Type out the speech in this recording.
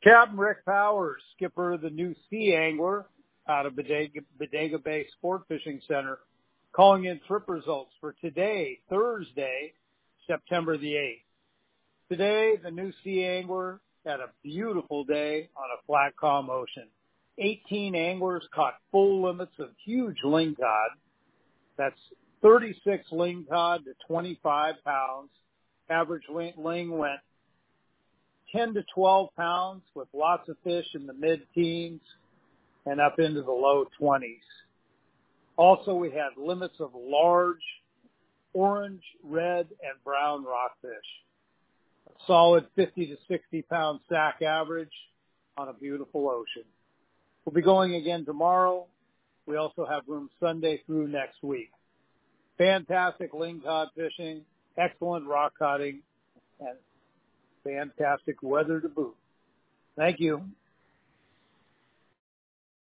Captain Rick Powers, skipper of the New Sea Angler out of Bodega Bay Sport Fishing Center, calling in trip results for today, Thursday, September the 8th. Today, the New Sea Angler had a beautiful day on a flat calm ocean. 18 anglers caught full limits of huge lingcod. That's 36 lingcod to 25 pounds. Average ling went 10 to 12 pounds with lots of fish in the mid-teens and up into the low 20s. Also, we had limits of large orange, red, and brown rockfish. A solid 50 to 60 pound sack average on a beautiful ocean. We'll be going again tomorrow. We also have room Sunday through next week. Fantastic lingcod fishing, excellent rock cutting, and fantastic weather to boot. Thank you.